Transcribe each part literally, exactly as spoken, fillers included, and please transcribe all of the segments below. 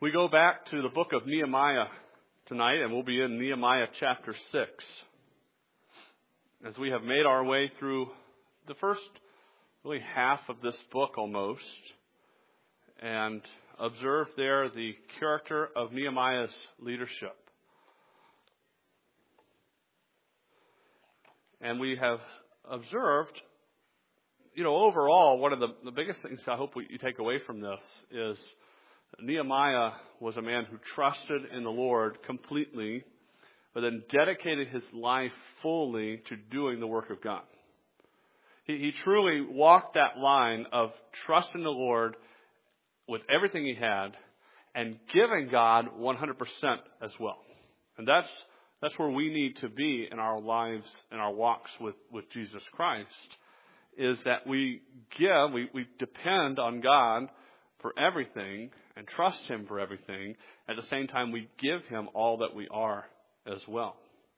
We go back to the book of Nehemiah tonight, and we'll be in Nehemiah chapter six. As we have made our way through the first really half of this book almost, and observe there the character of Nehemiah's leadership. And we have observed, you know, overall, one of the, the biggest things I hope we, you take away from this is Nehemiah was a man who trusted in the Lord completely, but then dedicated his life fully to doing the work of God. He, he truly walked that line of trusting the Lord with everything he had and giving God one hundred percent as well. And that's that's where we need to be in our lives and our walks with, with Jesus Christ, is that we give, we, we depend on God for everything and trust Him for everything. At the same time, we give Him all that we are as well.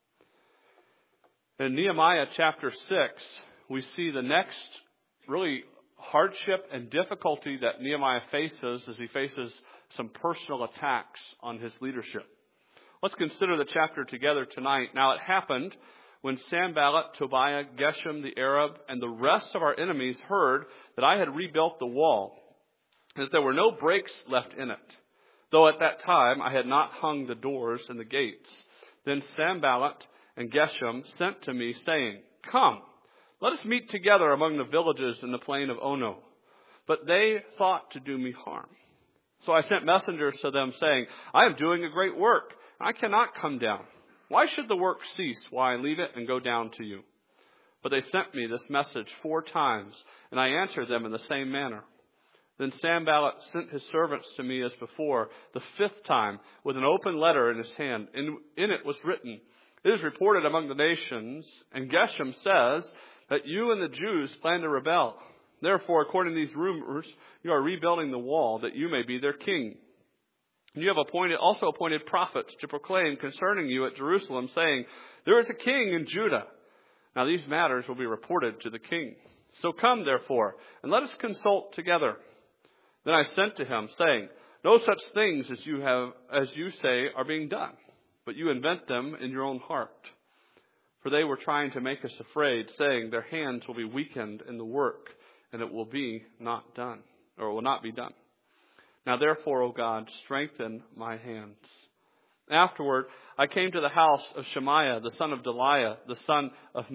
In Nehemiah chapter six, we see the next really hardship and difficulty that Nehemiah faces as he faces some personal attacks on his leadership. Let's consider the chapter together tonight. Now it happened when Sanballat, Tobiah, Geshem the Arab, and the rest of our enemies heard that I had rebuilt the wall, that there were no breaks left in it, though at that time I had not hung the doors and the gates. Then Sanballat and Geshem sent to me, saying, "Come, let us meet together among the villages in the plain of Ono." But they thought to do me harm. So I sent messengers to them, saying, "I am doing a great work. I cannot come down. Why should the work cease while I leave it and go down to you?" But they sent me this message four times, and I answered them in the same manner. Then Sanballat sent his servants to me as before, the fifth time, with an open letter in his hand. In, in it was written, "It is reported among the nations, and Geshem says that you and the Jews plan to rebel. Therefore, according to these rumors, you are rebuilding the wall, that you may be their king. And you have appointed, also appointed prophets to proclaim concerning you at Jerusalem, saying, 'There is a king in Judah.' Now these matters will be reported to the king. So come, therefore, and let us consult together." Then I sent to him, saying, "No such things as you have, as you say are being done, but you invent them in your own heart." For they were trying to make us afraid, saying, "Their hands will be weakened in the work, and it will be not done, or it will not be done. Now therefore, O God, strengthen my hands." Afterward, I came to the house of Shemaiah, the son of Delaiah, the son of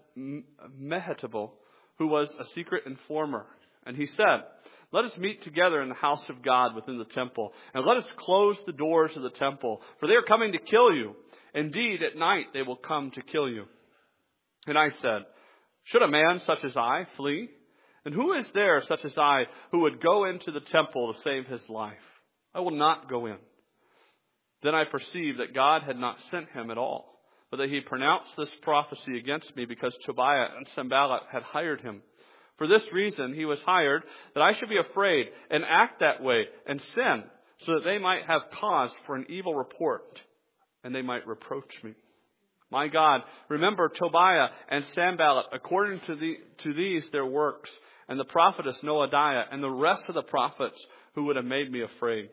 Mehetabel, who was a secret informer. And he said, "Let us meet together in the house of God within the temple, and let us close the doors of the temple, for they are coming to kill you. Indeed, at night they will come to kill you." And I said, "Should a man such as I flee? And who is there such as I who would go into the temple to save his life? I will not go in." Then I perceived that God had not sent him at all, but that he pronounced this prophecy against me because Tobiah and Sanballat had hired him. For this reason he was hired, that I should be afraid and act that way and sin, so that they might have cause for an evil report, and they might reproach me. My God, remember Tobiah and Sanballat according to, the, to these their works, and the prophetess Noadiah, and the rest of the prophets who would have made me afraid.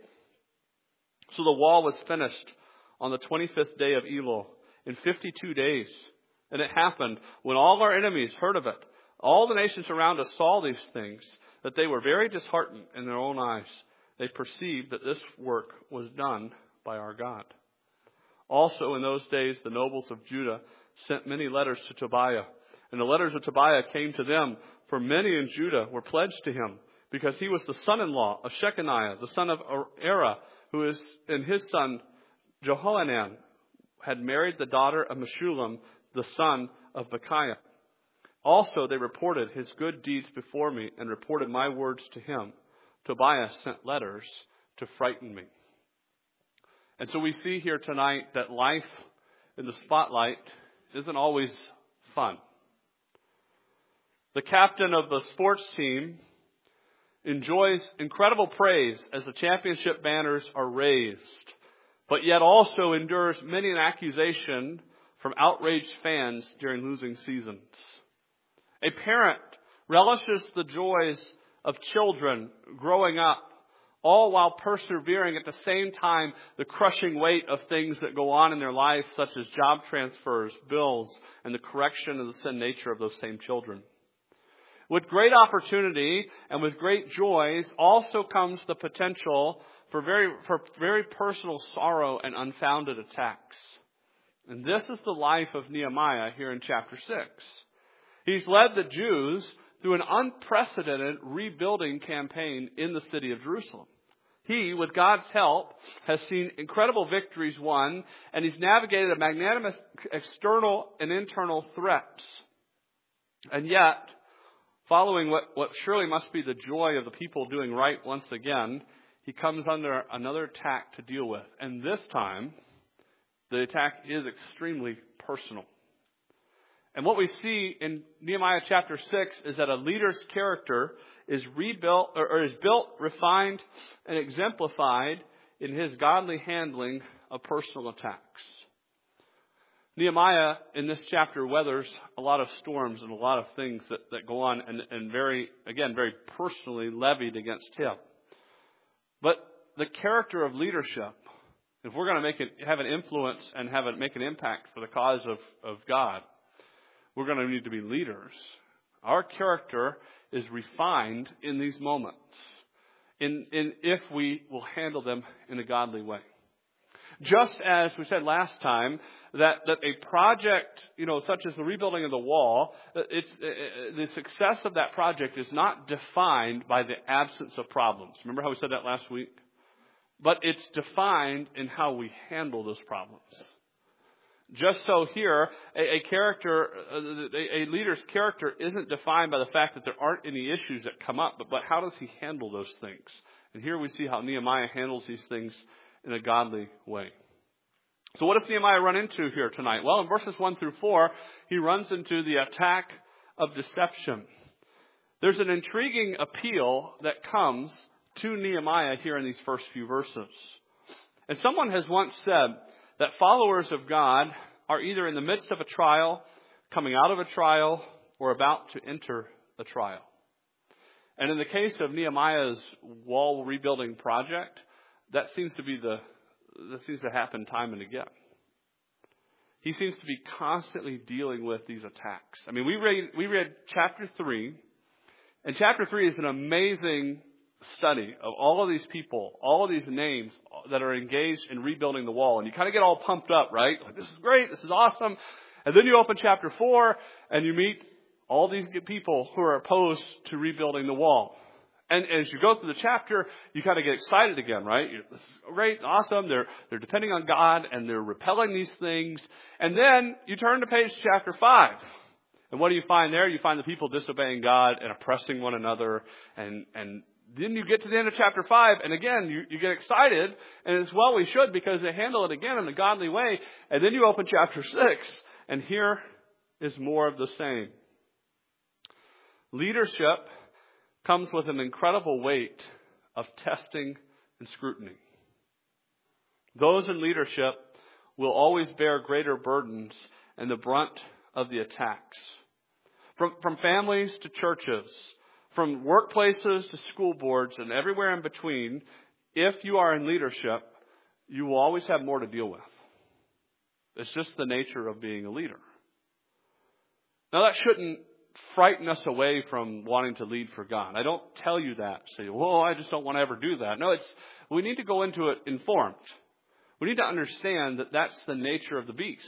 So the wall was finished on the twenty-fifth day of Elul, in fifty-two days. And it happened, when all our enemies heard of it, all the nations around us saw these things, that they were very disheartened in their own eyes. They perceived that this work was done by our God. Also in those days, the nobles of Judah sent many letters to Tobiah. And the letters of Tobiah came to them, for many in Judah were pledged to him, because he was the son-in-law of Shechaniah, the son of Era, who is, and his son Jehohanan had married the daughter of Meshullam, the son of Bechiah. Also they reported his good deeds before me, and reported my words to him. Tobiah sent letters to frighten me. And so we see here tonight that life in the spotlight isn't always fun. The captain of the sports team enjoys incredible praise as the championship banners are raised, but yet also endures many an accusation from outraged fans during losing seasons. A parent relishes the joys of children growing up all while persevering at the same time the crushing weight of things that go on in their life, such as job transfers, bills, and the correction of the sin nature of those same children. With great opportunity and with great joys also comes the potential for very, for very personal sorrow and unfounded attacks. And this is the life of Nehemiah here in chapter six. He's led the Jews through an unprecedented rebuilding campaign in the city of Jerusalem. He, with God's help, has seen incredible victories won, and he's navigated a magnanimous external and internal threats. And yet, following what, what surely must be the joy of the people doing right once again, he comes under another attack to deal with. And this time, the attack is extremely personal. And what we see in Nehemiah chapter six is that a leader's character is rebuilt or, or is built, refined, and exemplified in his godly handling of personal attacks. Nehemiah in this chapter weathers a lot of storms and a lot of things that, that go on and, and very, again, very personally levied against him. But the character of leadership, if we're going to make it, have an influence and have it make an impact for the cause of, of God, we're going to need to be leaders. Our character is refined in these moments, in, in if we will handle them in a godly way. Just as we said last time, that, that a project, you know, such as the rebuilding of the wall, it's, uh, the success of that project is not defined by the absence of problems. Remember how we said that last week? But it's defined in how we handle those problems. Just so here, a, a character, a, a leader's character isn't defined by the fact that there aren't any issues that come up, but, but how does he handle those things? And here we see how Nehemiah handles these things in a godly way. So what does Nehemiah run into here tonight? Well, in verses one through four, he runs into the attack of deception. There's an intriguing appeal that comes to Nehemiah here in these first few verses. And someone has once said that followers of God are either in the midst of a trial, coming out of a trial, or about to enter a trial. And in the case of Nehemiah's wall rebuilding project, that seems to be the that seems to happen time and again. He seems to be constantly dealing with these attacks. I mean, we read we read chapter three, and chapter three is an amazing study of all of these people, all of these names that are engaged in rebuilding the wall. And you kind of get all pumped up, right? Like, this is great. This is awesome. And then you open chapter four and you meet all these people who are opposed to rebuilding the wall. And as you go through the chapter, you kind of get excited again, right? This is great, awesome. They're, they're depending on God and they're repelling these things. And then you turn to page chapter five. And what do you find there? You find the people disobeying God and oppressing one another. And, and then you get to the end of chapter five. And again, you, you get excited. And as well we should, because they handle it again in a godly way. And then you open chapter six. And here is more of the same. Leadership comes with an incredible weight of testing and scrutiny. Those in leadership will always bear greater burdens and the brunt of the attacks. From, from families to churches, from workplaces to school boards and everywhere in between, if you are in leadership, you will always have more to deal with. It's just the nature of being a leader. Now that shouldn't frighten us away from wanting to lead for God. I don't tell you that. Say, well, I just don't want to ever do that. No, it's we need to go into it informed. We need to understand that that's the nature of the beast.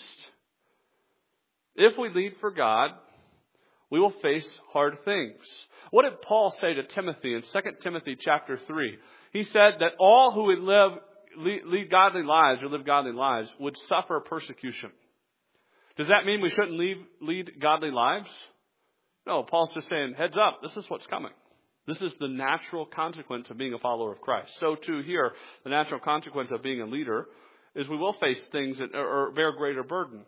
If we lead for God, we will face hard things. What did Paul say to Timothy in Second Timothy chapter three? He said that all who would live, lead, lead godly lives or live godly lives would suffer persecution. Does that mean we shouldn't lead, lead godly lives? No, Paul's just saying, heads up, this is what's coming. This is the natural consequence of being a follower of Christ. So too here, the natural consequence of being a leader is we will face things that are, or bear greater burdens.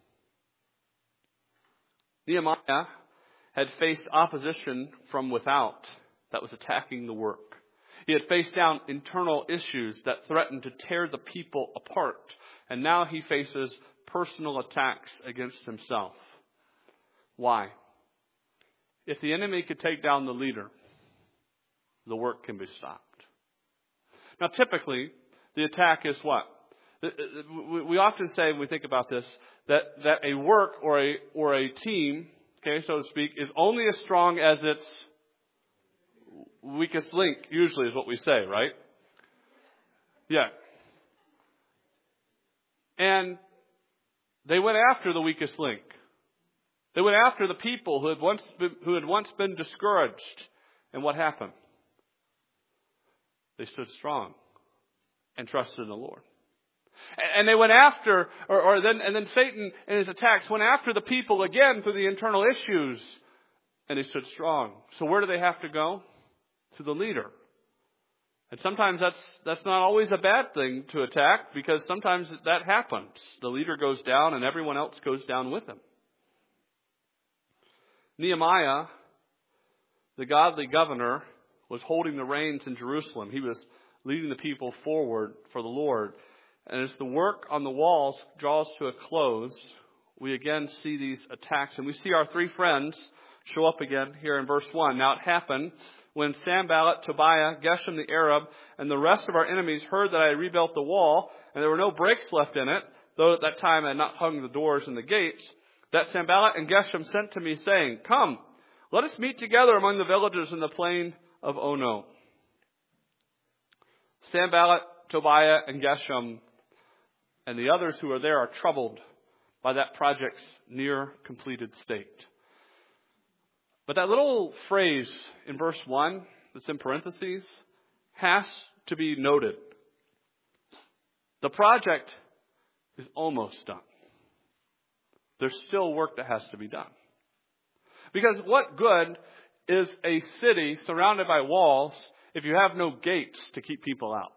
Nehemiah had faced opposition from without that was attacking the work. He had faced down internal issues that threatened to tear the people apart. And now he faces personal attacks against himself. Why? If the enemy could take down the leader, the work can be stopped. Now, typically, the attack is what? We often say, when we think about this, that, that a work or a or a team, okay, so to speak, is only as strong as its weakest link, usually is what we say, right? Yeah. And they went after the weakest link. They went after the people who had once been, who had once been discouraged. And what happened? They stood strong and trusted in the Lord. And they went after, or, or then, and then Satan in his attacks went after the people again through the internal issues, and they stood strong. So where do they have to go? To the leader. And sometimes that's that's not always a bad thing to attack, because sometimes that happens. The leader goes down, and everyone else goes down with him. Nehemiah, the godly governor, was holding the reins in Jerusalem. He was leading the people forward for the Lord. And as the work on the walls draws to a close, we again see these attacks. And we see our three friends show up again here in verse one. Now it happened when Sanballat, Tobiah, Geshem the Arab, and the rest of our enemies heard that I had rebuilt the wall, and there were no breaks left in it, though at that time I had not hung the doors and the gates, that Sanballat and Geshem sent to me, saying, Come, let us meet together among the villages in the plain of Ono. Sanballat, Tobiah, and Geshem and the others who are there are troubled by that project's near completed state. But that little phrase in verse one, that's in parentheses, has to be noted. The project is almost done. There's still work that has to be done. Because what good is a city surrounded by walls if you have no gates to keep people out?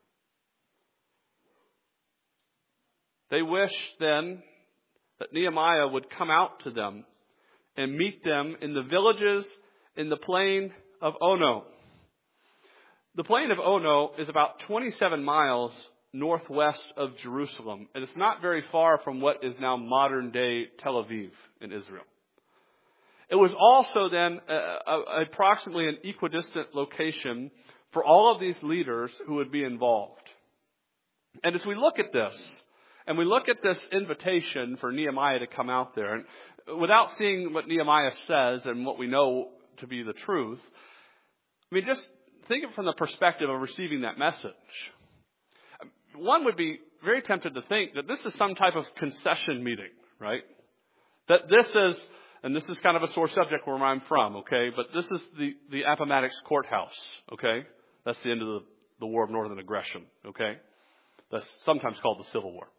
They wish then that Nehemiah would come out to them and meet them in the villages in the plain of Ono. The plain of Ono is about twenty-seven miles northwest of Jerusalem, and it's not very far from what is now modern-day Tel Aviv in Israel. It was also then uh, approximately an equidistant location for all of these leaders who would be involved. And as we look at this, and we look at this invitation for Nehemiah to come out there, and without seeing what Nehemiah says and what we know to be the truth, I mean, just think of it from the perspective of receiving that message. One would be very tempted to think that this is some type of concession meeting, right? That this is, and this is kind of a sore subject where I'm from, okay? But this is the, the Appomattox Courthouse, okay? That's the end of the, the War of Northern Aggression, okay? That's sometimes called the Civil War.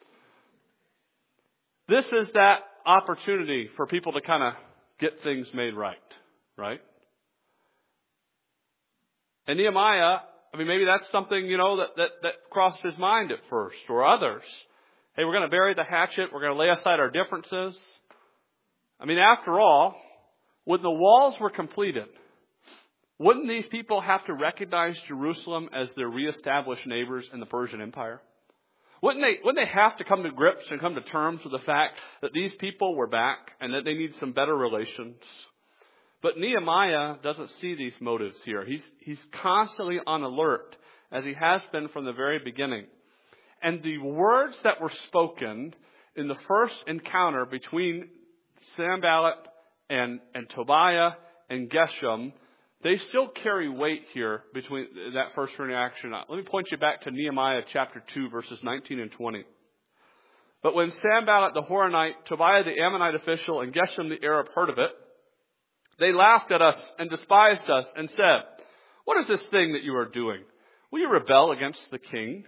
This is that opportunity for people to kind of get things made right, right? And Nehemiah, I mean, maybe that's something, you know, that, that, that crossed his mind at first, or others. Hey, we're going to bury the hatchet. We're going to lay aside our differences. I mean, after all, when the walls were completed, wouldn't these people have to recognize Jerusalem as their reestablished neighbors in the Persian Empire? Wouldn't they, wouldn't they have to come to grips and come to terms with the fact that these people were back and that they need some better relations? But Nehemiah doesn't see these motives here. He's, he's constantly on alert, as he has been from the very beginning. And the words that were spoken in the first encounter between Sanballat and, and Tobiah and Geshem, they still carry weight here between that first reaction. Let me point you back to Nehemiah chapter two, verses nineteen and twenty. But when Sanballat the Horonite, Tobiah the Ammonite official, and Geshem the Arab heard of it, they laughed at us and despised us and said, What is this thing that you are doing? Will you rebel against the king?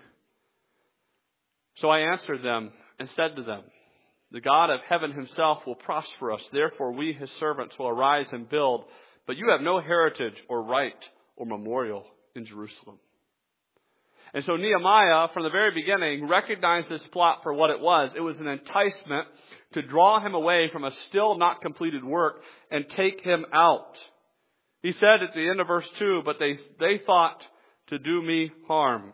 So I answered them and said to them, The God of heaven himself will prosper us. Therefore we, his servants, will arise and build. But you have no heritage or right or memorial in Jerusalem. And so Nehemiah, from the very beginning, recognized this plot for what it was. It was an enticement to draw him away from a still not completed work and take him out. He said at the end of verse two, but they, they thought to do me harm.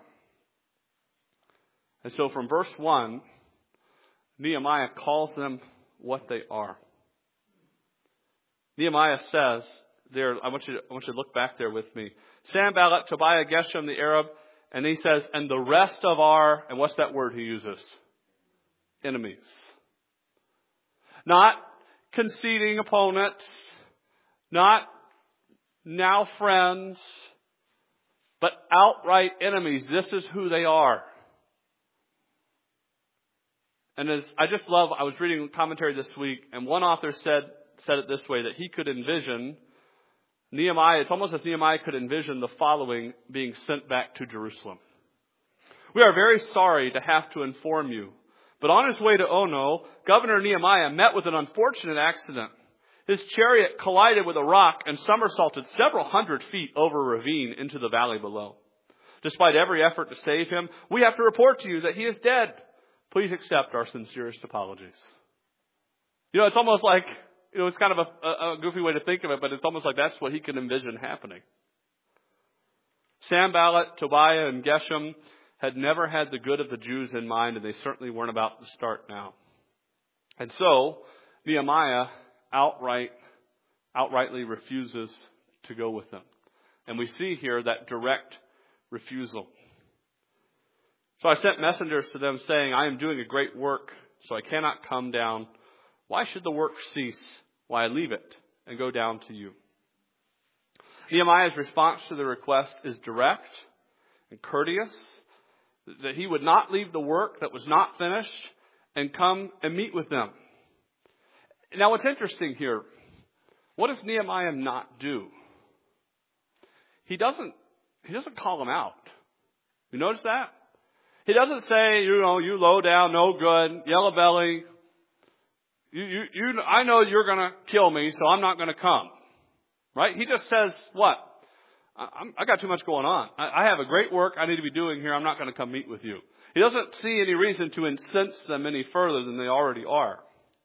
And so from verse one, Nehemiah calls them what they are. Nehemiah says, there, I want you to, I want you to look back there with me. Sanballat, Tobiah, Geshem the Arab, And he says, and the rest of our, and what's that word he uses? Enemies. Not conceding opponents, not now friends, but outright enemies. This is who they are. And as I just love, I was reading a commentary this week, and one author said said it this way, that he could envision Nehemiah, it's almost as Nehemiah could envision the following being sent back to Jerusalem. We are very sorry to have to inform you, but on his way to Ono, Governor Nehemiah met with an unfortunate accident. His chariot collided with a rock and somersaulted several hundred feet over a ravine into the valley below. Despite every effort to save him, we have to report to you that he is dead. Please accept our sincerest apologies. You know, it's almost like, you know, it's kind of a, a, a goofy way to think of it, but it's almost like that's what he can envision happening. Sanballat, Tobiah, and Geshem had never had the good of the Jews in mind, and they certainly weren't about to start now. And so, Nehemiah outright, outrightly refuses to go with them. And we see here that direct refusal. So I sent messengers to them saying, I am doing a great work, so I cannot come down. Why should the work cease while I leave it and go down to you? Nehemiah's response to the request is direct and courteous, that he would not leave the work that was not finished and come and meet with them. Now what's interesting here, what does Nehemiah not do? He doesn't, he doesn't call them out. You notice that? He doesn't say, you know, you low down, no good, yellow belly. You, you, you, I know you're going to kill me, so I'm not going to come. Right? He just says, what? I, I'm, I got too much going on. I, I have a great work I need to be doing here. I'm not going to come meet with you. He doesn't see any reason to incense them any further than they already are.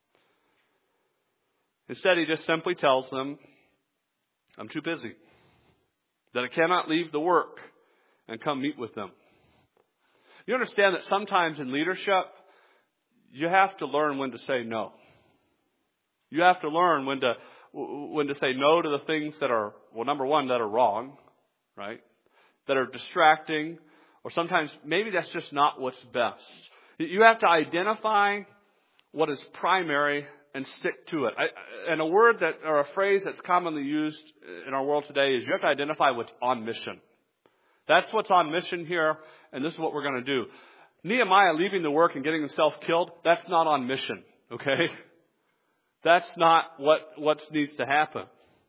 Instead, he just simply tells them, I'm too busy. That I cannot leave the work and come meet with them. You understand that sometimes in leadership, you have to learn when to say no. You have to learn when to when to say no to the things that are, well, number one, that are wrong, right? That are distracting, or sometimes maybe that's just not what's best. You have to identify what is primary and stick to it. I, and a word that, or a phrase that's commonly used in our world today is you have to identify what's on mission. That's what's on mission here, and this is what we're going to do. Nehemiah leaving the work and getting himself killed, that's not on mission, okay? That's not what, what needs to happen.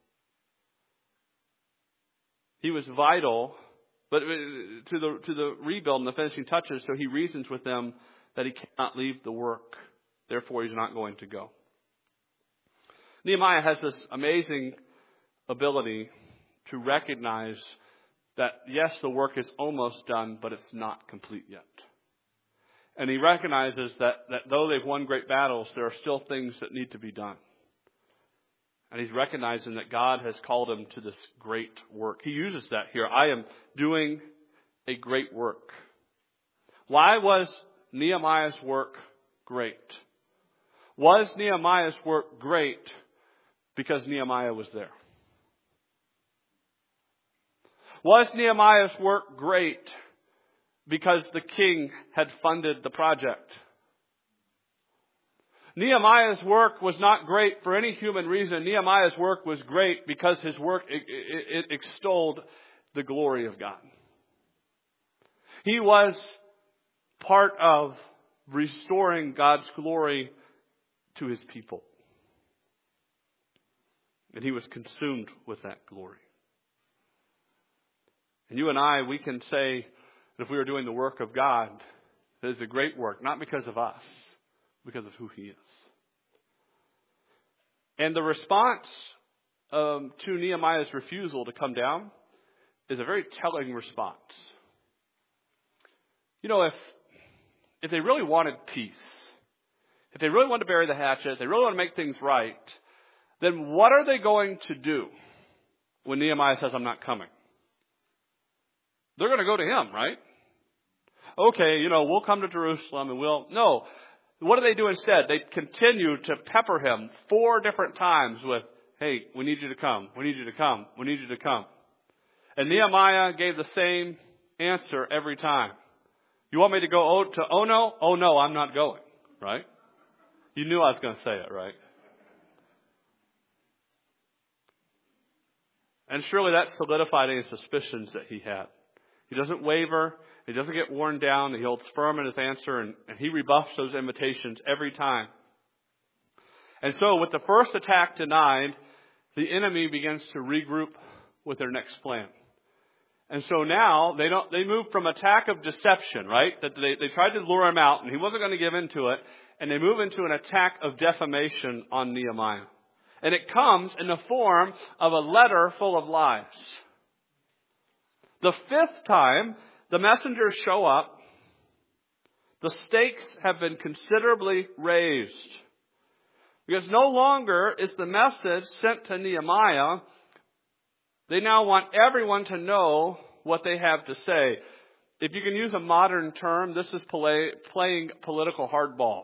He was vital, but to the, to the rebuild and the finishing touches, so he reasons with them that he cannot leave the work. Therefore, he's not going to go. Nehemiah has this amazing ability to recognize that, yes, the work is almost done, but it's not complete yet. And he recognizes that, that though they've won great battles, there are still things that need to be done. And he's recognizing that God has called him to this great work. He uses that here. I am doing a great work. Why was Nehemiah's work great? Was Nehemiah's work great because Nehemiah was there? Was Nehemiah's work great because the king had funded the project? Nehemiah's work was not great for any human reason. Nehemiah's work was great because his work it, it, it extolled the glory of God. He was part of restoring God's glory to his people. And he was consumed with that glory. And you and I, we can say that if we are doing the work of God, it is a great work, not because of us, because of who he is. And the response um, to Nehemiah's refusal to come down is a very telling response. You know, if if they really wanted peace, if they really wanted to bury the hatchet, if they really want to make things right, then what are they going to do when Nehemiah says, I'm not coming? They're going to go to him, right? Okay, you know, we'll come to Jerusalem and we'll... No. What do they do instead? They continue to pepper him four different times with, hey, we need you to come. We need you to come. We need you to come. And Nehemiah gave the same answer every time. You want me to go oh, to oh no? Oh no, I'm not going. Right? You knew I was going to say it, right? And surely that solidified any suspicions that he had. He doesn't waver. He doesn't get worn down. He holds firm in his answer, and, and he rebuffs those invitations every time. And so with the first attack denied, the enemy begins to regroup with their next plan. And so now they don't, they move from attack of deception, right? That they, they tried to lure him out and he wasn't going to give in to it. And they move into an attack of defamation on Nehemiah. And it comes in the form of a letter full of lies. The fifth time the messengers show up, the stakes have been considerably raised. Because no longer is the message sent to Nehemiah. They now want everyone to know what they have to say. If you can use a modern term, this is play, playing political hardball.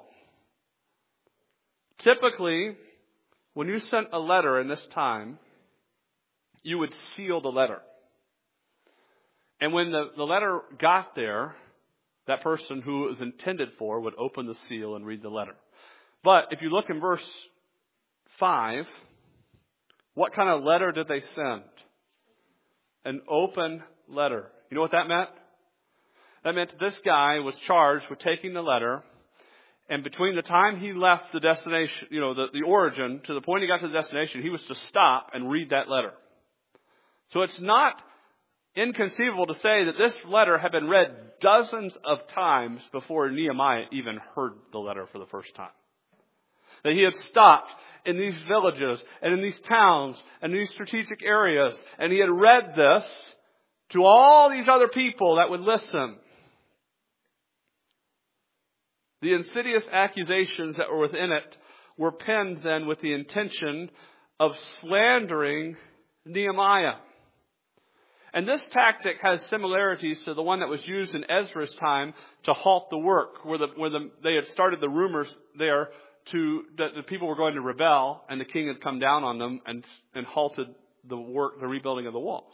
Typically, when you sent a letter in this time, you would seal the letter. And when the, the letter got there, that person who it was intended for would open the seal and read the letter. But if you look in verse five, what kind of letter did they send? An open letter. You know what that meant? That meant this guy was charged with taking the letter, and between the time he left the destination, you know, the, the origin, to the point he got to the destination, he was to stop and read that letter. So it's not inconceivable to say that this letter had been read dozens of times before Nehemiah even heard the letter for the first time. That he had stopped in these villages and in these towns and these strategic areas, and he had read this to all these other people that would listen. The insidious accusations that were within it were penned then with the intention of slandering Nehemiah. And this tactic has similarities to the one that was used in Ezra's time to halt the work, where, the, where the, they had started the rumors there to that the people were going to rebel, and the king had come down on them and, and halted the work, the rebuilding of the walls.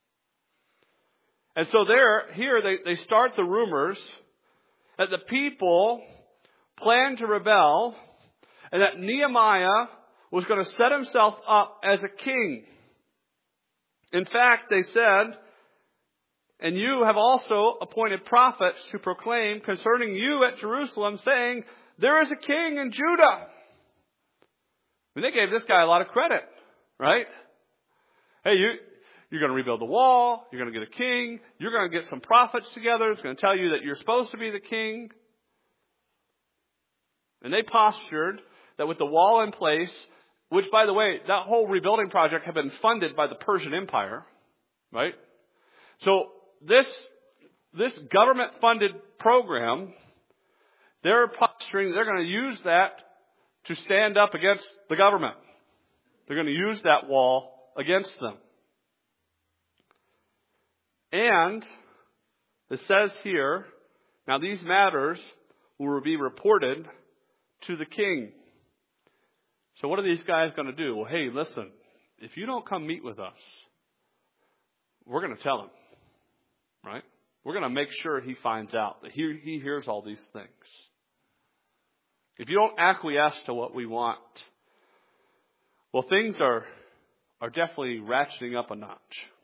And so there, here they, they start the rumors that the people planned to rebel, and that Nehemiah was going to set himself up as a king. In fact, they said, and you have also appointed prophets to proclaim concerning you at Jerusalem, saying, there is a king in Judah. I mean, they gave this guy a lot of credit, right? Hey, you, you're going to rebuild the wall. You're going to get a king. You're going to get some prophets together. It's going to tell you that you're supposed to be the king. And they postured that with the wall in place, which, by the way, that whole rebuilding project had been funded by the Persian Empire, right? So this, this government-funded program, they're posturing, they're going to use that to stand up against the government. They're going to use that wall against them. And it says here, now these matters will be reported to the king. So what are these guys going to do? Well, hey, listen, if you don't come meet with us, we're going to tell him, right? We're going to make sure he finds out, that he, he hears all these things. If you don't acquiesce to what we want, well, things are, are definitely ratcheting up a notch.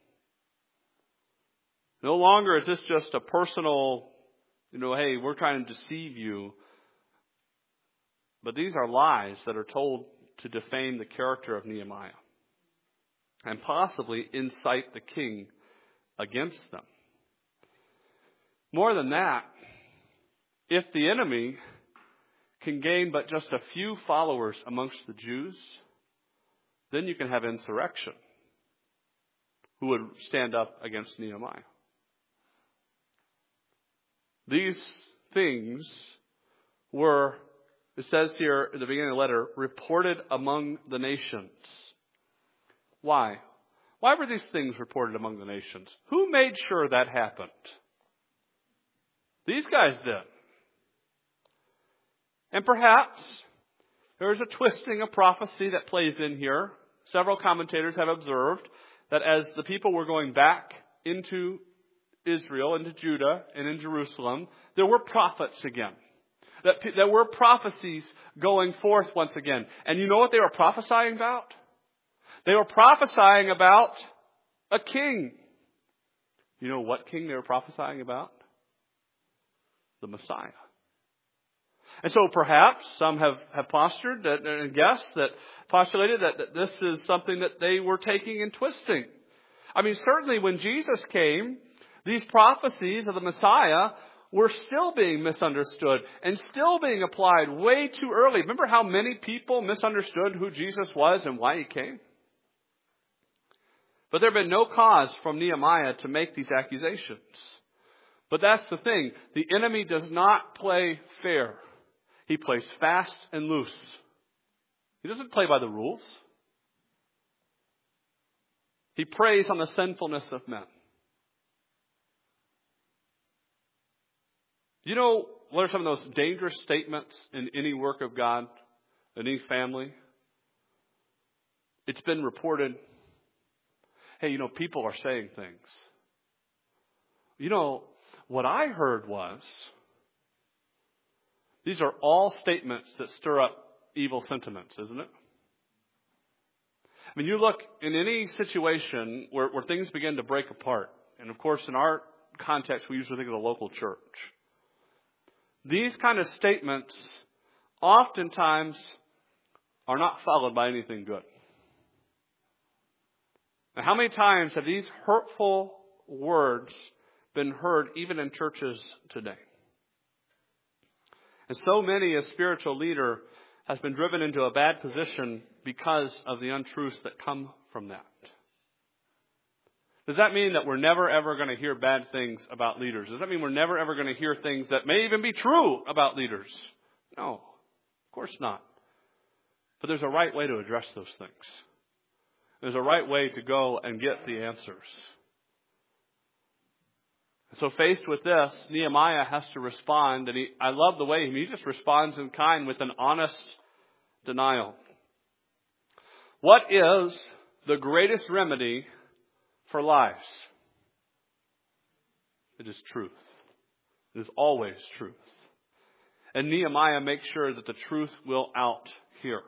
No longer is this just a personal, you know, hey, we're trying to deceive you. But these are lies that are told to defame the character of Nehemiah and possibly incite the king against them. More than that, if the enemy can gain but just a few followers amongst the Jews, then you can have insurrection who would stand up against Nehemiah. These things were, it says here at the beginning of the letter, reported among the nations. Why? Why were these things reported among the nations? Who made sure that happened? These guys did. And perhaps there's a twisting of prophecy that plays in here. Several commentators have observed that as the people were going back into Israel and to Judah and in Jerusalem, there were prophets again. That there were prophecies going forth once again. And you know what they were prophesying about? They were prophesying about a king. You know what king they were prophesying about? The Messiah. And so perhaps some have, have postured that, and guessed that, postulated that, that this is something that they were taking and twisting. I mean, certainly when Jesus came, these prophecies of the Messiah were still being misunderstood and still being applied way too early. Remember how many people misunderstood who Jesus was and why he came? But there had been no cause from Nehemiah to make these accusations. But that's the thing. The enemy does not play fair. He plays fast and loose. He doesn't play by the rules. He preys on the sinfulness of men. You know what are some of those dangerous statements in any work of God, in any family? It's been reported, hey, you know, people are saying things. You know, what I heard was, these are all statements that stir up evil sentiments, isn't it? I mean, you look in any situation where, where things begin to break apart. And of course, in our context, we usually think of the local church. These kind of statements oftentimes are not followed by anything good. Now, how many times have these hurtful words been heard even in churches today? And so many, a spiritual leader has been driven into a bad position because of the untruths that come from that. Does that mean that we're never ever going to hear bad things about leaders? Does that mean we're never ever going to hear things that may even be true about leaders? No, of course not. But there's a right way to address those things. There's a right way to go and get the answers. So faced with this, Nehemiah has to respond. And he, I love the way he just responds in kind with an honest denial. What is the greatest remedy for lies? It is truth. It is always truth. And Nehemiah makes sure that the truth will out here.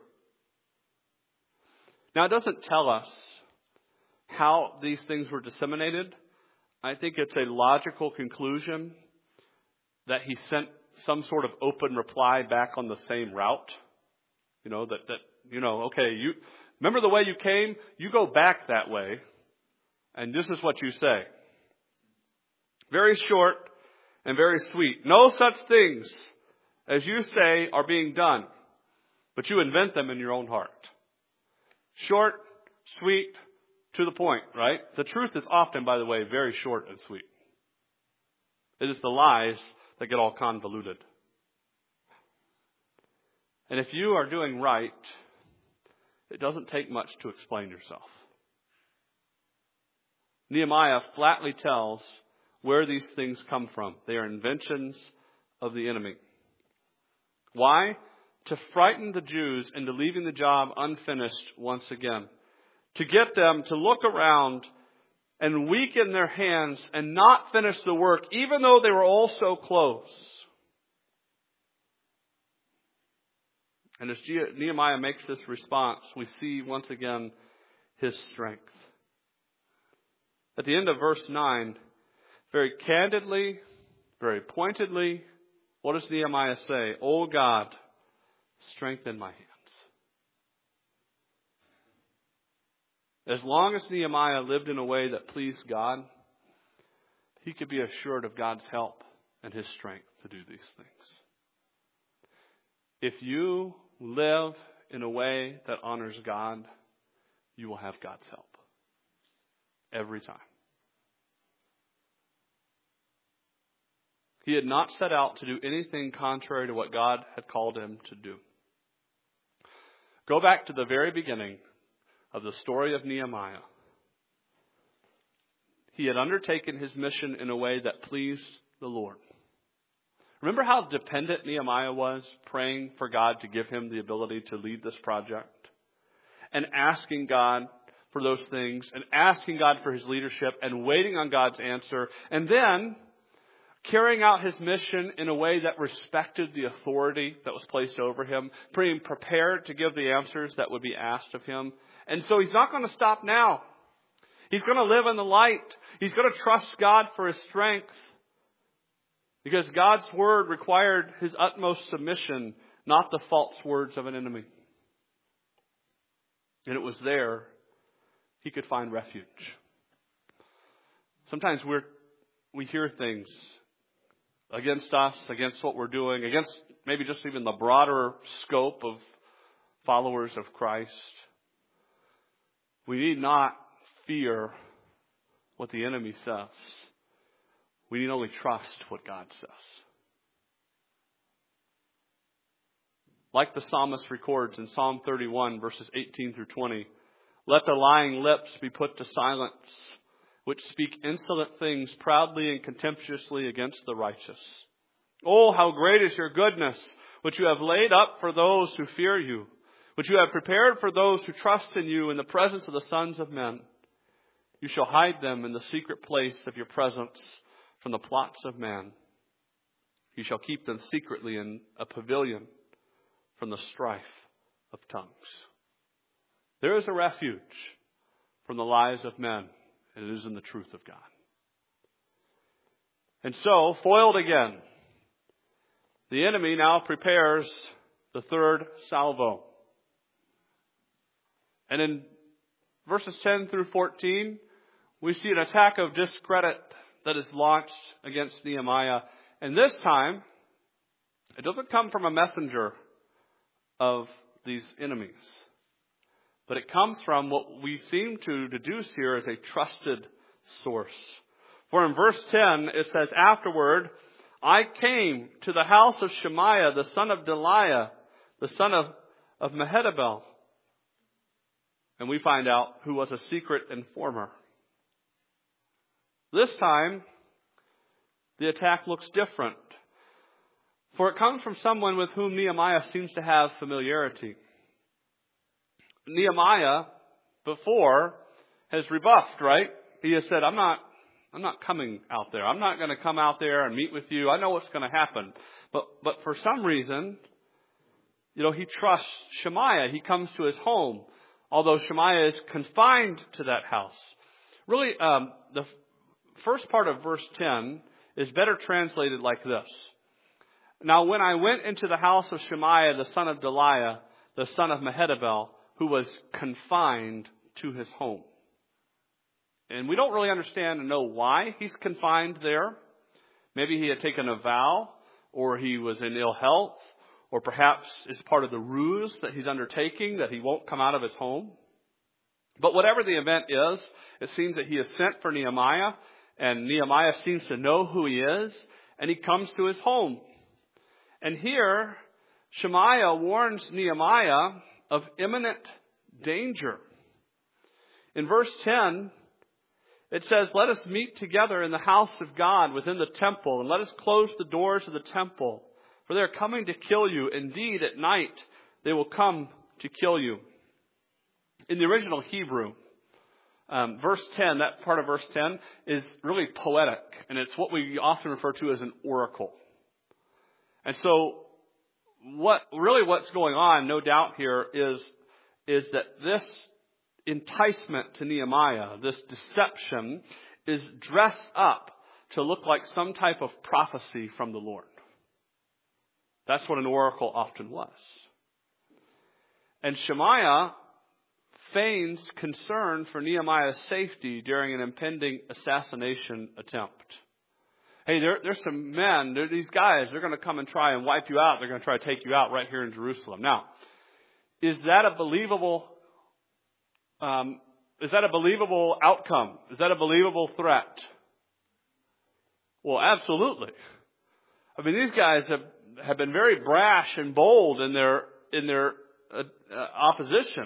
Now, it doesn't tell us how these things were disseminated. I think it's a logical conclusion that he sent some sort of open reply back on the same route. You know, that, that you know, okay, you remember the way you came? You go back that way. And this is what you say. Very short and very sweet. No such things as you say are being done, but you invent them in your own heart. Short, sweet, to the point, right? The truth is often, by the way, very short and sweet. It is the lies that get all convoluted. And if you are doing right, it doesn't take much to explain yourself. Nehemiah flatly tells where these things come from. They are inventions of the enemy. Why? To frighten the Jews into leaving the job unfinished once again. To get them to look around and weaken their hands and not finish the work, even though they were all so close. And as Nehemiah makes this response, we see once again his strength. At the end of verse nine, very candidly, very pointedly, what does Nehemiah say? O God, strengthen my hands. As long as Nehemiah lived in a way that pleased God, he could be assured of God's help and his strength to do these things. If you live in a way that honors God, you will have God's help. Every time. He had not set out to do anything contrary to what God had called him to do. Go back to the very beginning of the story of Nehemiah. He had undertaken his mission in a way that pleased the Lord. Remember how dependent Nehemiah was, praying for God to give him the ability to lead this project? And asking God for those things and asking God for his leadership and waiting on God's answer. And then carrying out his mission in a way that respected the authority that was placed over him, being prepared to give the answers that would be asked of him. And so he's not going to stop now. He's going to live in the light. He's going to trust God for his strength, because God's word required his utmost submission, not the false words of an enemy. And it was there he could find refuge. Sometimes we're, we hear things against us, against what we're doing, against maybe just even the broader scope of followers of Christ. We need not fear what the enemy says. We need only trust what God says. Like the psalmist records in Psalm thirty-one, verses eighteen through twenty, let the lying lips be put to silence, which speak insolent things proudly and contemptuously against the righteous. Oh, how great is your goodness, which you have laid up for those who fear you, which you have prepared for those who trust in you in the presence of the sons of men. You shall hide them in the secret place of your presence from the plots of man. You shall keep them secretly in a pavilion from the strife of tongues. There is a refuge from the lies of men, and it is in the truth of God. And so, foiled again, the enemy now prepares the third salvo. And in verses ten through fourteen, we see an attack of discredit that is launched against Nehemiah. And this time, it doesn't come from a messenger of these enemies, but it comes from what we seem to deduce here as a trusted source. For in verse ten, it says, afterward, I came to the house of Shemaiah, the son of Delaiah, the son of, of Mehetabel. And we find out who was a secret informer. This time, the attack looks different. For it comes from someone with whom Nehemiah seems to have familiarity. Nehemiah, before, has rebuffed, right? He has said, I'm not, I'm not coming out there. I'm not going to come out there and meet with you. I know what's going to happen. But, but for some reason, you know, he trusts Shemaiah. He comes to his home, although Shemaiah is confined to that house. Really, um, the first part of verse ten is better translated like this. Now, when I went into the house of Shemaiah, the son of Delaiah, the son of Mehetabel, who was confined to his home. And we don't really understand and know why he's confined there. Maybe he had taken a vow, or he was in ill health, or perhaps it's part of the ruse that he's undertaking, that he won't come out of his home. But whatever the event is, it seems that he has sent for Nehemiah, and Nehemiah seems to know who he is, and he comes to his home. And here, Shemaiah warns Nehemiah of imminent danger. In verse ten, it says, let us meet together in the house of God within the temple, and let us close the doors of the temple, for they are coming to kill you. Indeed, at night they will come to kill you. In the original Hebrew, um, verse ten, that part of verse ten, is really poetic, and it's what we often refer to as an oracle. And so, what really what's going on, no doubt here, is, is that this enticement to Nehemiah, this deception, is dressed up to look like some type of prophecy from the Lord. That's what an oracle often was. And Shemaiah feigns concern for Nehemiah's safety during an impending assassination attempt. Hey, there, there's some men, there, these guys, they're going to come and try and wipe you out. They're going to try to take you out right here in Jerusalem. Now, is that a believable, um, is that a believable outcome? Is that a believable threat? Well, absolutely. I mean, these guys have, have been very brash and bold in their, in their uh, uh, opposition.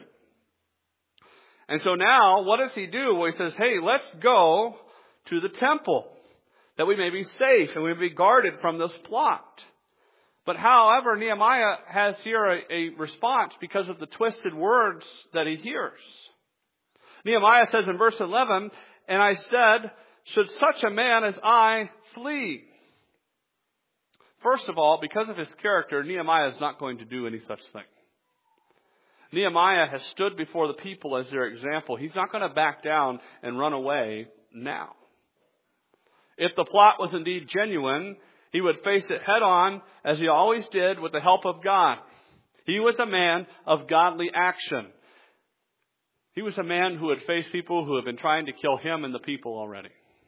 And so now, what does he do? Well, he says, hey, let's go to the temple, that we may be safe and we may be guarded from this plot. But however, Nehemiah has here a, a response because of the twisted words that he hears. Nehemiah says in verse eleven, and I said, should such a man as I flee? First of all, because of his character, Nehemiah is not going to do any such thing. Nehemiah has stood before the people as their example. He's not going to back down and run away now. If the plot was indeed genuine, he would face it head on, as he always did, with the help of God. He was a man of godly action. He was a man who had faced people who had been trying to kill him and the people already.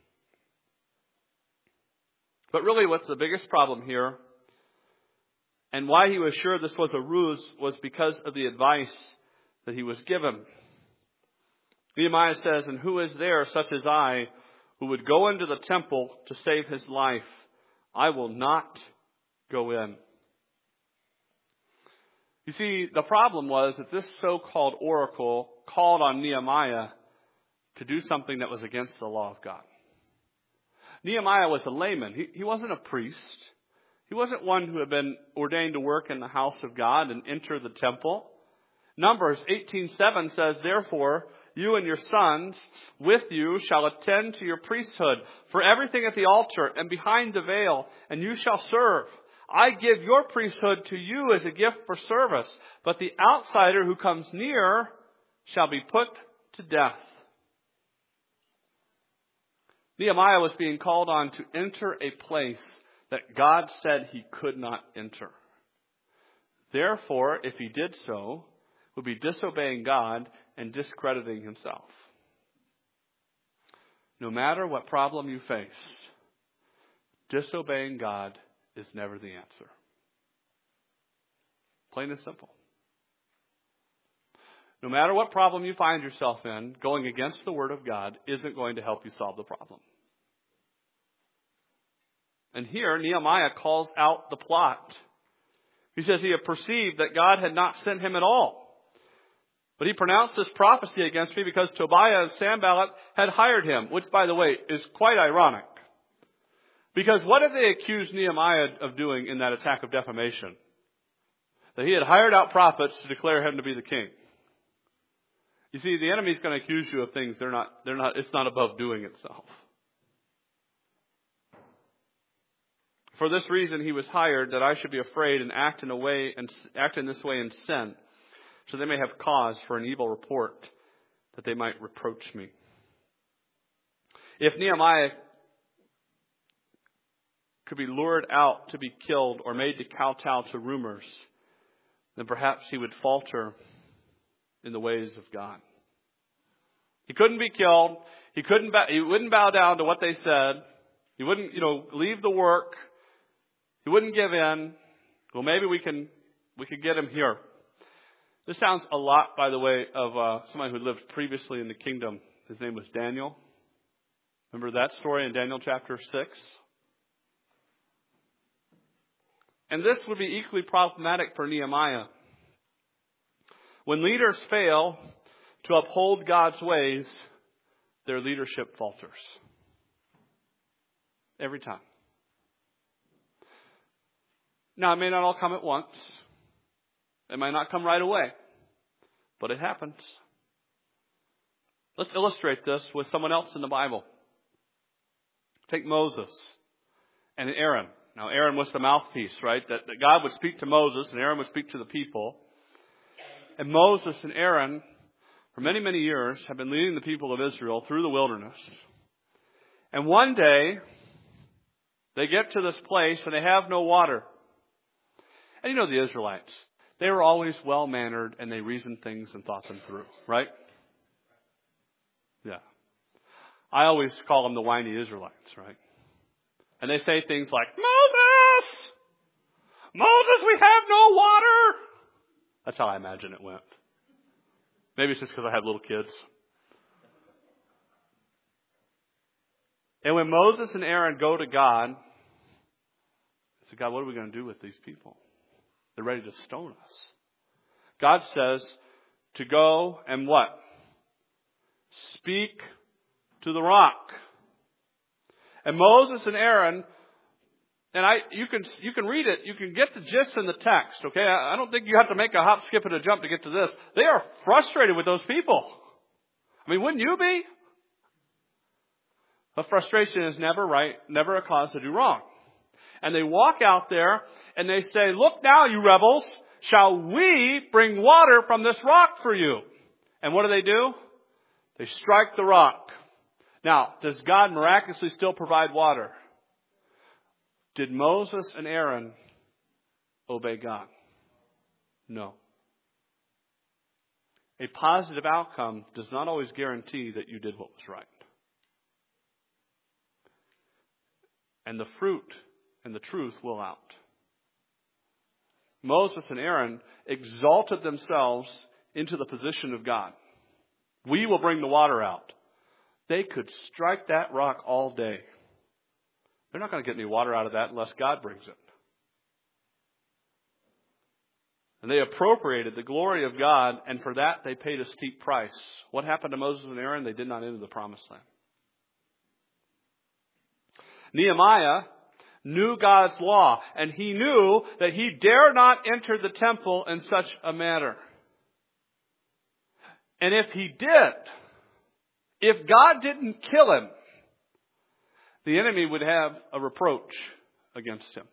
But really, what's the biggest problem here, and why he was sure this was a ruse, was because of the advice that he was given. Nehemiah says, and who is there such as I who would go into the temple to save his life? I will not go in. You see, the problem was that this so-called oracle called on Nehemiah to do something that was against the law of God. Nehemiah was a layman. He, he wasn't a priest. He wasn't one who had been ordained to work in the house of God and enter the temple. Numbers eighteen seven says, therefore, you and your sons with you shall attend to your priesthood for everything at the altar and behind the veil, and you shall serve. I give your priesthood to you as a gift for service, but the outsider who comes near shall be put to death. Nehemiah was being called on to enter a place that God said he could not enter. Therefore, if he did so, would be disobeying God and discrediting himself. No matter what problem you face, disobeying God is never the answer. Plain and simple. No matter what problem you find yourself in, going against the Word of God isn't going to help you solve the problem. And here, Nehemiah calls out the plot. He says he had perceived that God had not sent him at all. But he pronounced this prophecy against me because Tobiah and Sanballat had hired him, which, by the way, is quite ironic. Because what did they accuse Nehemiah of doing in that attack of defamation? That he had hired out prophets to declare him to be the king. You see, the enemy's going to accuse you of things they're not, they're not, it's not above doing itself. For this reason he was hired, that I should be afraid and act in a way and act in this way in sin, so they may have cause for an evil report, that they might reproach me. If Nehemiah could be lured out to be killed or made to kowtow to rumors, then perhaps he would falter in the ways of God. He couldn't be killed. He couldn't. Bow, he wouldn't bow down to what they said. He wouldn't, you know, leave the work. He wouldn't give in. Well, maybe we can we could get him here. This sounds a lot, by the way, of uh, somebody who lived previously in the kingdom. His name was Daniel. Remember that story in Daniel chapter six? And this would be equally problematic for Nehemiah. When leaders fail to uphold God's ways, their leadership falters. Every time. Now, it may not all come at once. It might not come right away. But it happens. Let's illustrate this with someone else in the Bible. Take Moses and Aaron. Now, Aaron was the mouthpiece, right? That, that God would speak to Moses and Aaron would speak to the people. And Moses and Aaron, for many, many years, have been leading the people of Israel through the wilderness. And one day, they get to this place and they have no water. And you know the Israelites. They were always well-mannered and they reasoned things and thought them through, right? Yeah. I always call them the whiny Israelites, right? And they say things like, Moses! Moses, we have no water! That's how I imagine it went. Maybe it's just because I have little kids. And when Moses and Aaron go to God, they say, God, what are we going to do with these people? They're ready to stone us. God says to go and what? Speak to the rock. And Moses and Aaron, and I, you can you can read it, you can get the gist in the text, okay? I, I don't think you have to make a hop, skip, and a jump to get to this. They are frustrated with those people. I mean, wouldn't you be? But frustration is never right, never a cause to do wrong. And they walk out there and they say, look now, you rebels, shall we bring water from this rock for you? And what do they do? They strike the rock. Now, does God miraculously still provide water? Did Moses and Aaron obey God? No. A positive outcome does not always guarantee that you did what was right. And the fruit and the truth will out. Moses and Aaron exalted themselves into the position of God. We will bring the water out. They could strike that rock all day. They're not going to get any water out of that unless God brings it. And they appropriated the glory of God, and for that they paid a steep price. What happened to Moses and Aaron? They did not enter the promised land. Nehemiah knew God's law, and he knew that he dare not enter the temple in such a manner. And if he did, if God didn't kill him, the enemy would have a reproach against him.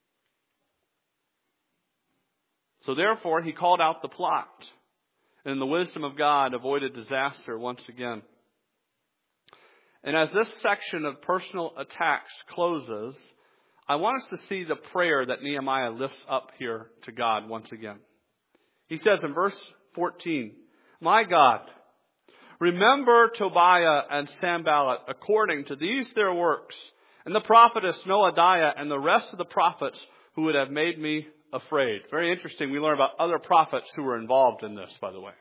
So therefore, he called out the plot, and in the wisdom of God avoided disaster once again. And as this section of personal attacks closes, I want us to see the prayer that Nehemiah lifts up here to God once again. He says in verse fourteen, my God, remember Tobiah and Sanballat according to these their works, and the prophetess Noadiah and the rest of the prophets who would have made me afraid. Very interesting. We learn about other prophets who were involved in this, by the way.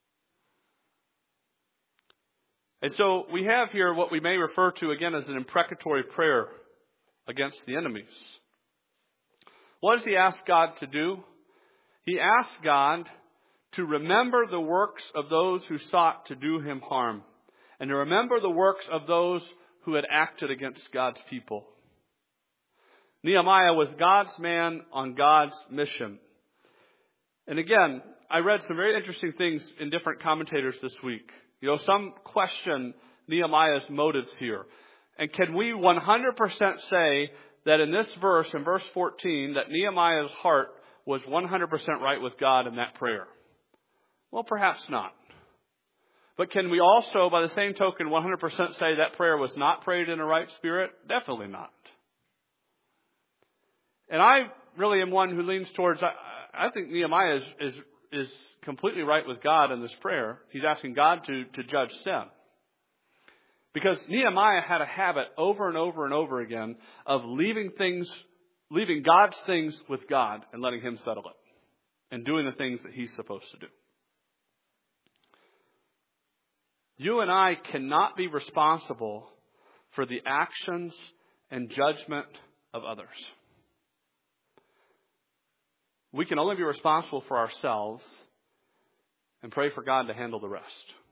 And so we have here what we may refer to again as an imprecatory prayer against the enemies. What does he ask God to do? He asks God to remember the works of those who sought to do him harm, and to remember the works of those who had acted against God's people. Nehemiah was God's man on God's mission. And again, I read some very interesting things in different commentators this week. You know, some question Nehemiah's motives here. And can we one hundred percent say that in this verse, in verse fourteen, that Nehemiah's heart was one hundred percent right with God in that prayer? Well, perhaps not. But can we also, by the same token, one hundred percent say that prayer was not prayed in a right spirit? Definitely not. And I really am one who leans towards, I, I think Nehemiah is, is, is completely right with God in this prayer. He's asking God to, to judge sin. Because Nehemiah had a habit over and over and over again of leaving things, leaving God's things with God and letting him settle it. And doing the things that he's supposed to do. You and I cannot be responsible for the actions and judgment of others. We can only be responsible for ourselves and pray for God to handle the rest.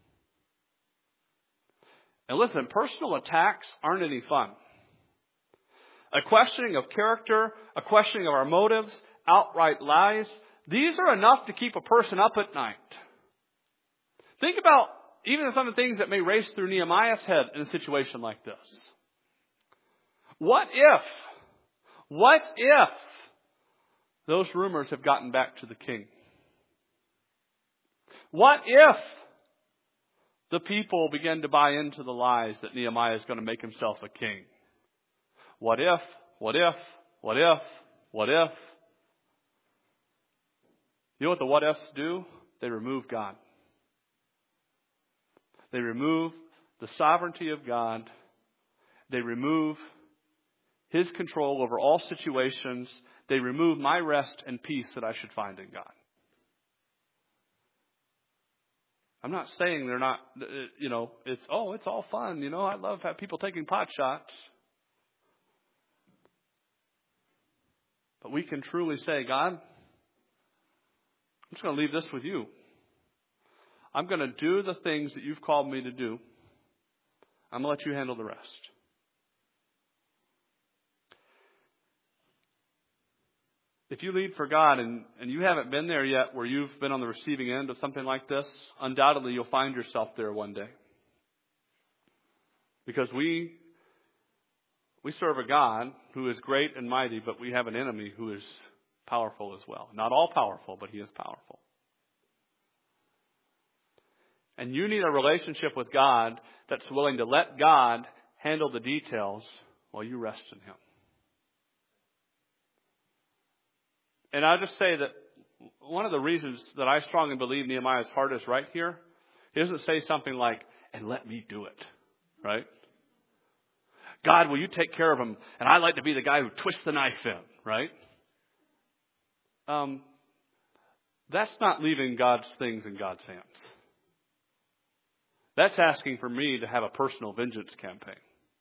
And listen, personal attacks aren't any fun. A questioning of character, a questioning of our motives, outright lies, these are enough to keep a person up at night. Think about even some of the things that may race through Nehemiah's head in a situation like this. What if, what if those rumors have gotten back to the king? What if the people begin to buy into the lies that Nehemiah is going to make himself a king? What if, what if, what if, what if? You know what the what ifs do? They remove God. They remove the sovereignty of God. They remove his control over all situations. They remove my rest and peace that I should find in God. I'm not saying they're not, you know, it's, oh, it's all fun. You know, I love have people taking pot shots. But we can truly say, God, I'm just going to leave this with you. I'm going to do the things that you've called me to do. I'm going to let you handle the rest. If you lead for God and, and you haven't been there yet where you've been on the receiving end of something like this, undoubtedly you'll find yourself there one day. Because we we serve a God who is great and mighty, but we have an enemy who is powerful as well. Not all powerful, but he is powerful. And you need a relationship with God that's willing to let God handle the details while you rest in him. And I'll just say that one of the reasons that I strongly believe Nehemiah's heart is right here, he doesn't say something like, and let me do it, right? God, will you take care of him? And I like to be the guy who twists the knife in, right? Um, that's not leaving God's things in God's hands. That's asking for me to have a personal vengeance campaign.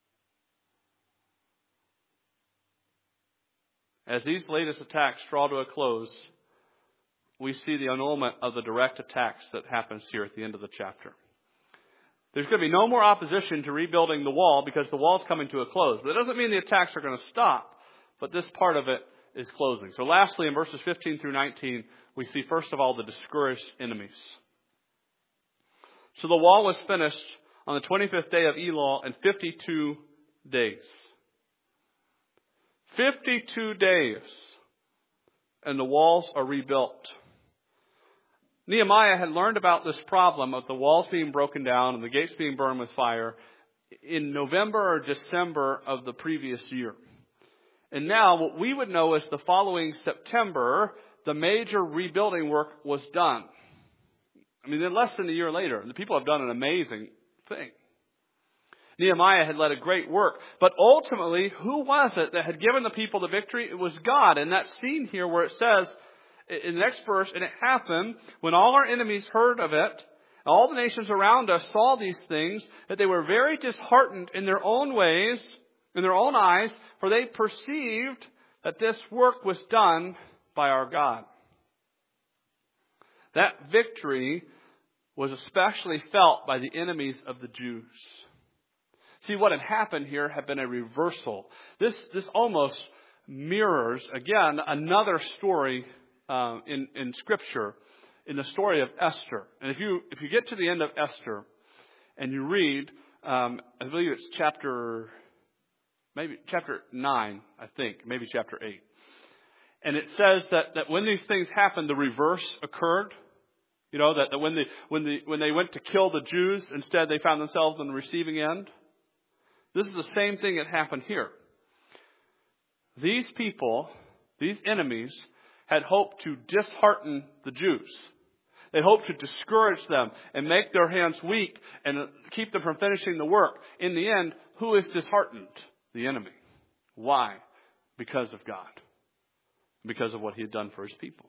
As these latest attacks draw to a close, we see the annulment of the direct attacks that happens here at the end of the chapter. There's going to be no more opposition to rebuilding the wall because the wall's coming to a close. But it doesn't mean the attacks are going to stop, but this part of it is closing. So lastly, in verses fifteen through nineteen, we see first of all the discouraged enemies. So the wall was finished on the twenty-fifth day of Elul in fifty-two days. fifty-two days, and the walls are rebuilt. Nehemiah had learned about this problem of the walls being broken down and the gates being burned with fire in November or December of the previous year. And now what we would know is the following September, the major rebuilding work was done. I mean, then less than a year later, the people have done an amazing thing. Nehemiah had led a great work. But ultimately, who was it that had given the people the victory? It was God. And that scene here where it says in the next verse, and it happened when all our enemies heard of it, all the nations around us saw these things, that they were very disheartened in their own ways, in their own eyes, for they perceived that this work was done by our God. That victory was especially felt by the enemies of the Jews. See, what had happened here had been a reversal. This this almost mirrors, again, another story uh, in, in Scripture, in the story of Esther. And if you if you get to the end of Esther and you read, um, I believe it's chapter, maybe chapter nine, I think, maybe chapter eight. And it says that, that when these things happened, the reverse occurred. You know, that, that when, the, when, the, when they went to kill the Jews, instead they found themselves on the receiving end. This is the same thing that happened here. These people, these enemies, had hoped to dishearten the Jews. They hoped to discourage them and make their hands weak and keep them from finishing the work. In the end, who is disheartened? The enemy. Why? Because of God. Because of what he had done for his people.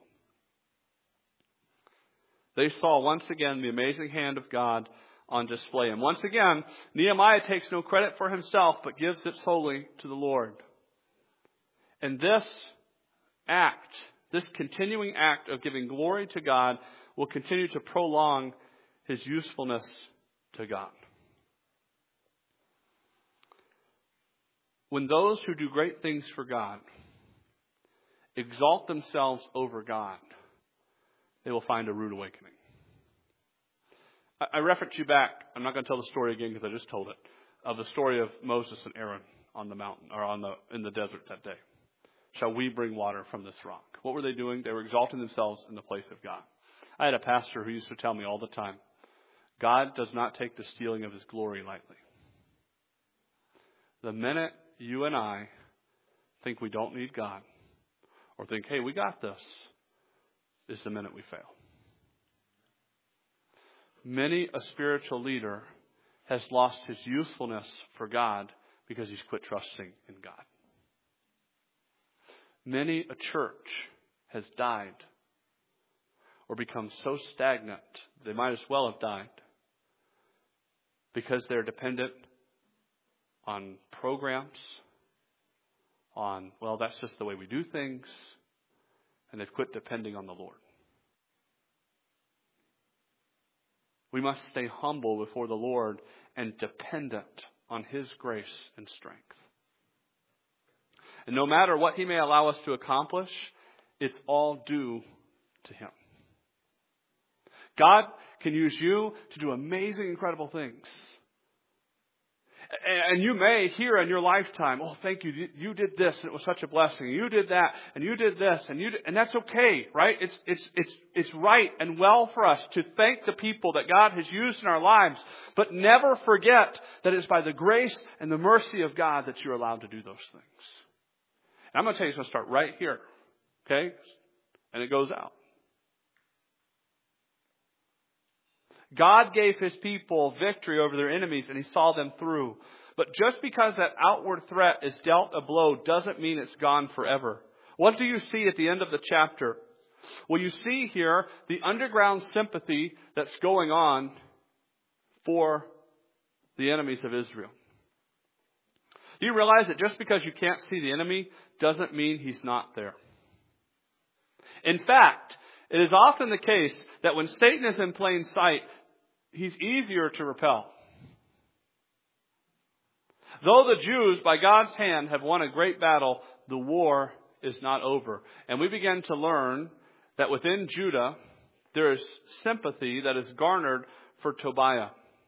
They saw once again the amazing hand of God on display. And once again, Nehemiah takes no credit for himself, but gives it solely to the Lord. And this act, this continuing act of giving glory to God, will continue to prolong his usefulness to God. When those who do great things for God exalt themselves over God, they will find a rude awakening. I reference you back, I'm not going to tell the story again because I just told it, of the story of Moses and Aaron on the mountain, or on the in the desert that day. Shall we bring water from this rock? What were they doing? They were exalting themselves in the place of God. I had a pastor who used to tell me all the time, God does not take the stealing of his glory lightly. The minute you and I think we don't need God, or think, hey, we got this, is the minute we fail. Many a spiritual leader has lost his usefulness for God because he's quit trusting in God. Many a church has died or become so stagnant they might as well have died because they're dependent on programs, on, well, that's just the way we do things, and they've quit depending on the Lord. We must stay humble before the Lord and dependent on his grace and strength. And no matter what he may allow us to accomplish, it's all due to him. God can use you to do amazing, incredible things. And you may hear in your lifetime, oh, thank you, you did this, and it was such a blessing. You did that, and you did this, and you did, and that's okay, right? It's it's it's it's right and well for us to thank the people that God has used in our lives, but never forget that it's by the grace and the mercy of God that you're allowed to do those things. And I'm going to tell you, it's going to start right here, okay? And it goes out. God gave His people victory over their enemies, and He saw them through. But just because that outward threat is dealt a blow doesn't mean it's gone forever. What do you see at the end of the chapter? Well, you see here the underground sympathy that's going on for the enemies of Israel. Do you realize that just because you can't see the enemy doesn't mean he's not there? In fact, it is often the case that when Satan is in plain sight, he's easier to repel. Though the Jews, by God's hand, have won a great battle, the war is not over. And we begin to learn that within Judah, there is sympathy that is garnered for Tobiah.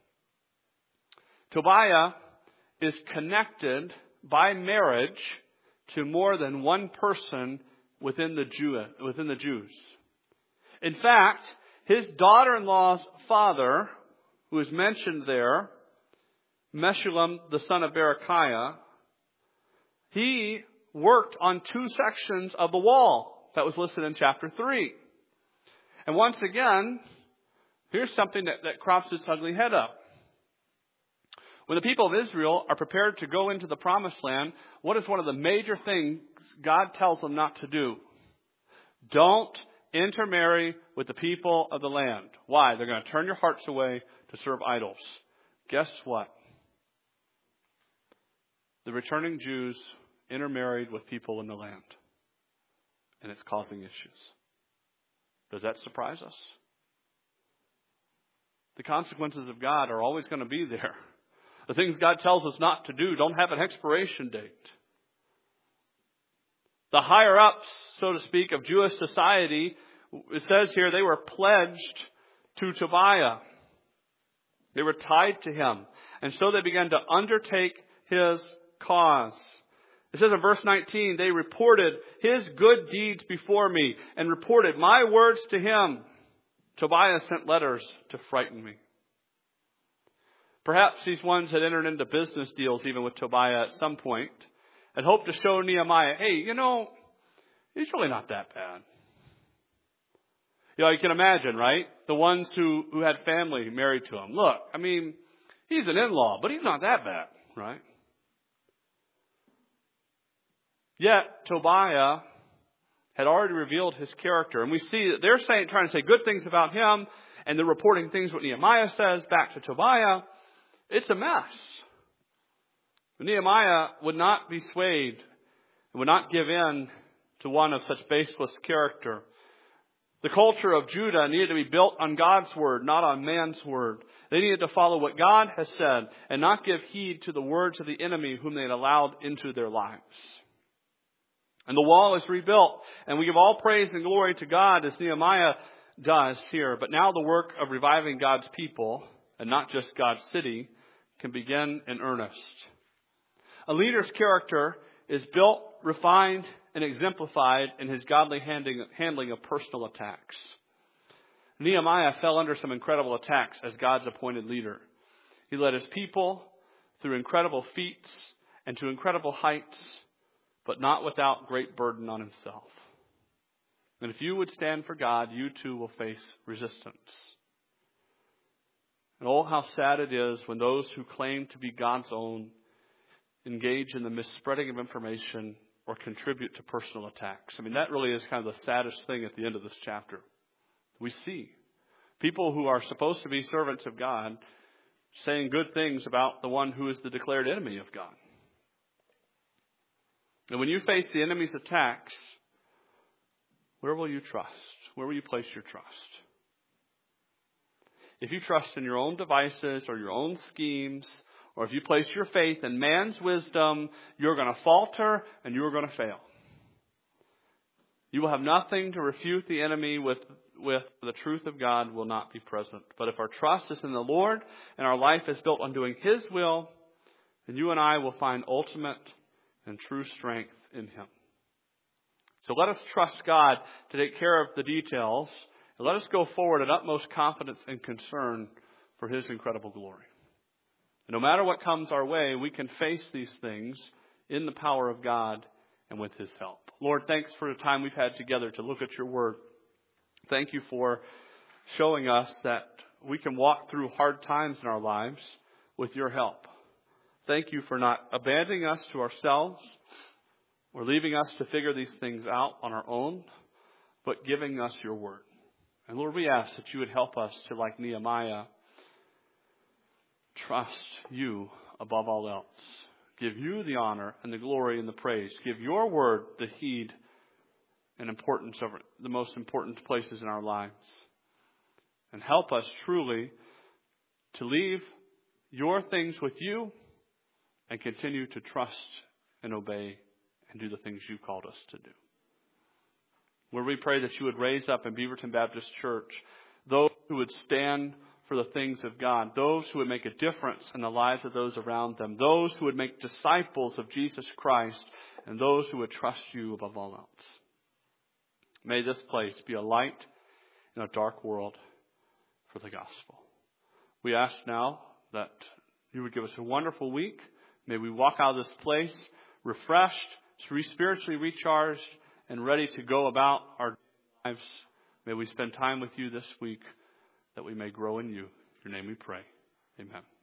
Tobiah is connected by marriage to more than one person within the Jew, within the Jews. In fact, his daughter-in-law's father, who is mentioned there, Meshullam, the son of Berechiah, he worked on two sections of the wall that was listed in chapter three. And once again, here's something that, that crops its ugly head up. When the people of Israel are prepared to go into the promised land, what is one of the major things God tells them not to do? Don't intermarry with the people of the land. Why? They're going to turn your hearts away to serve idols. Guess what? The returning Jews intermarried with people in the land. And it's causing issues. Does that surprise us? The consequences of God are always going to be there. The things God tells us not to do don't have an expiration date. The higher ups, so to speak, of Jewish society, it says here they were pledged to Tobiah. They were tied to him. And so they began to undertake his cause. It says in verse nineteen, they reported his good deeds before me and reported my words to him. Tobiah sent letters to frighten me. Perhaps these ones had entered into business deals even with Tobiah at some point and hoped to show Nehemiah, hey, you know, he's really not that bad. You know, you can imagine, right? The ones who, who had family married to him. Look, I mean, he's an in-law, but he's not that bad, right? Yet, Tobiah had already revealed his character. And we see that they're saying, trying to say good things about him, and they're reporting things what Nehemiah says back to Tobiah. It's a mess. But Nehemiah would not be swayed, would not give in to one of such baseless character. The culture of Judah needed to be built on God's word, not on man's word. They needed to follow what God has said and not give heed to the words of the enemy whom they had allowed into their lives. And the wall is rebuilt, and we give all praise and glory to God as Nehemiah does here. But now the work of reviving God's people, and not just God's city, can begin in earnest. A leader's character is built, refined, and exemplified in his godly handling of personal attacks. Nehemiah fell under some incredible attacks as God's appointed leader. He led his people through incredible feats and to incredible heights, but not without great burden on himself. And if you would stand for God, you too will face resistance. And oh, how sad it is when those who claim to be God's own engage in the misspreading of information or contribute to personal attacks. I mean, that really is kind of the saddest thing at the end of this chapter. We see people who are supposed to be servants of God saying good things about the one who is the declared enemy of God. And when you face the enemy's attacks, where will you trust? Where will you place your trust? If you trust in your own devices or your own schemes, or if you place your faith in man's wisdom, you're going to falter and you're going to fail. You will have nothing to refute the enemy with, with the truth of God will not be present. But if our trust is in the Lord and our life is built on doing His will, And you and I will find ultimate and true strength in Him. So let us trust God to take care of the details, and let us go forward in utmost confidence and concern for His incredible glory. And no matter what comes our way, we can face these things in the power of God and with His help. Lord, thanks for the time we've had together to look at your word. Thank you for showing us that we can walk through hard times in our lives with your help. Thank you for not abandoning us to ourselves or leaving us to figure these things out on our own, but giving us your word. And Lord, we ask that you would help us to, like Nehemiah, trust you above all else. Give you the honor and the glory and the praise. Give your word the heed and importance of the most important places in our lives. And help us truly to leave your things with you and continue to trust and obey and do the things you called us to do. Lord, we pray that you would raise up in Beaverton Baptist Church those who would stand for the things of God, those who would make a difference in the lives of those around them, those who would make disciples of Jesus Christ, and those who would trust you above all else. May this place be a light in a dark world for the gospel. We ask now that you would give us a wonderful week. May we walk out of this place refreshed, spiritually recharged, and ready to go about our lives. May we spend time with you this week that we may grow in you. In your name we pray. Amen.